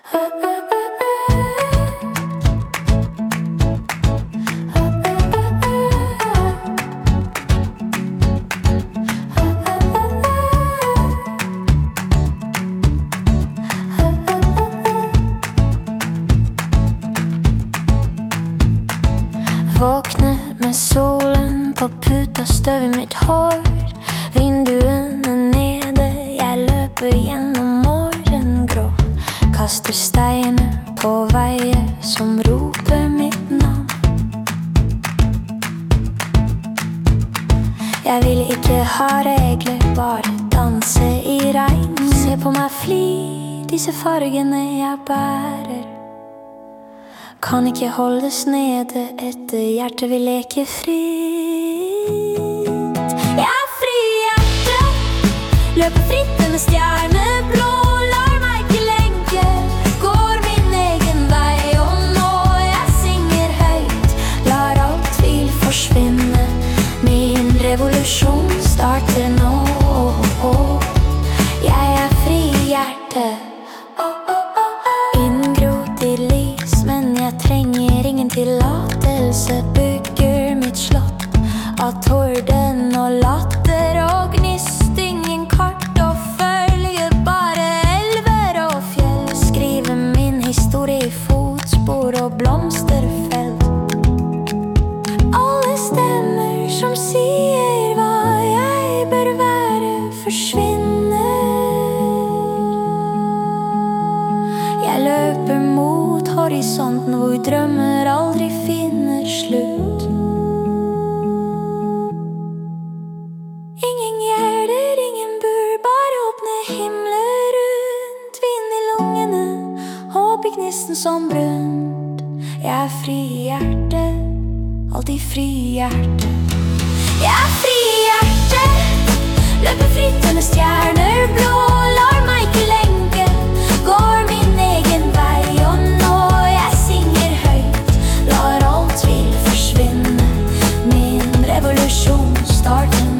Våkne med solen på puta, støv i mitt hår. Vinduene nede, jeg løper gjennom morgengrå. Kaster steiner på veier som roper mitt navn. Jeg vil ikke ha regler, bare danse i regn. Se på meg fly, disse fargene jeg bærer. Kan ikke holdes nede, et hjerte vil leke fritt. Jeg er fri hjerte, løper fritt denne stjerneblå. Lar meg ikke lenke, går min egen vei. Og nå jeg synger høyt, lar all tvil forsvinne. Min revolusjon starter nå. Jeg er fri hjerte. Jeg trenger ingen tillatelse, bygger mitt slott av torden og latter og gnist. Ingen kart å følge, bare elver og fjell. Skriver min historie i fotspor og blomsterfelt. Alle stemmer som sier hva jeg bør være, forsvinner. Jeg løper mot horisonten hvor drømmer aldri finner slutt. Ingen gjerder, ingen bur, bare åpne himler rundt. Vind i lungene, håp i gnisten som brunt. Jeg er fri i hjertet, alltid fri i hjertet. Jeg er fri i hjertet, løper fritt under stjerner blå. Lar meg ikke lenke, går min egen vei. Og nå jeg synger høyt, lar all tvil forsvinne. Min revolusjon starter nå.